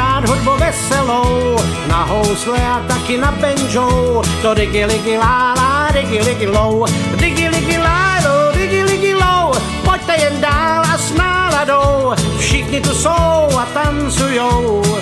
hrát hudbu veselou, na housle a taky na banjo. To digi ligi lá lá, digi ligi low, digi ligi lá lo, digi ligi low. Pojďte jen dál a s náladou, všichni tu jsou a tancujou.